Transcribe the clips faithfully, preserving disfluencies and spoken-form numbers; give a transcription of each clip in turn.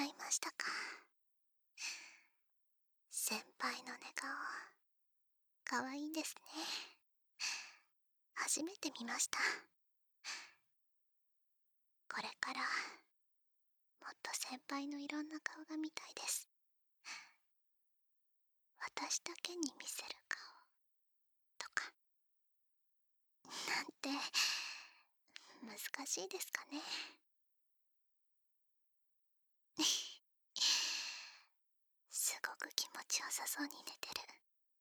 ゃいましたか。先輩の寝顔、かわいいですね。初めて見ました。これからもっと先輩のいろんな顔が見たいです。私だけに見せる顔とかなんて難しいですかね。すごく気持ちよさそうに寝てる。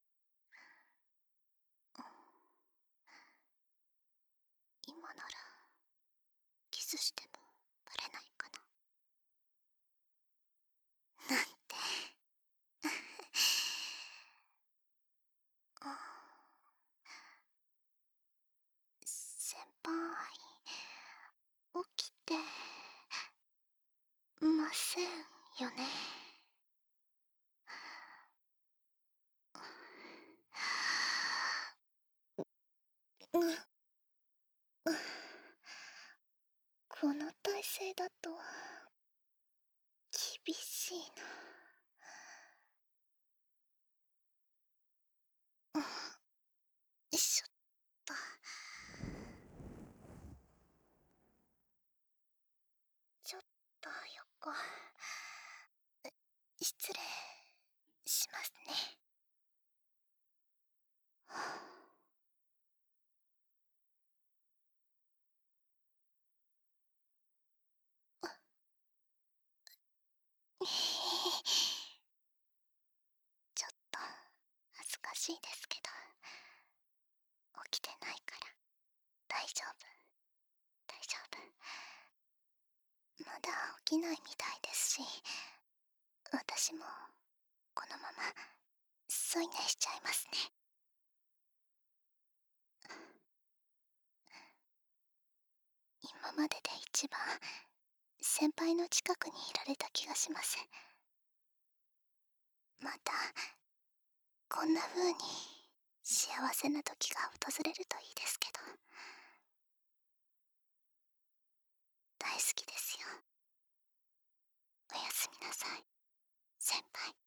今ならキスしてもバレないかななんて先輩、起きてませんよね。うんこの体勢だと厳しいな。よいしょっと。ちょっと横失礼しますね。ちょっと恥ずかしいですけど、起きてないから大丈夫大丈夫。まだ起きないみたいですし、私もこのまま添い寝しちゃいますね。今までで一番先輩の近くにいられた気がします。またこんな風に幸せな時が訪れるといいですけど。大好きですよ。おやすみなさい、先輩。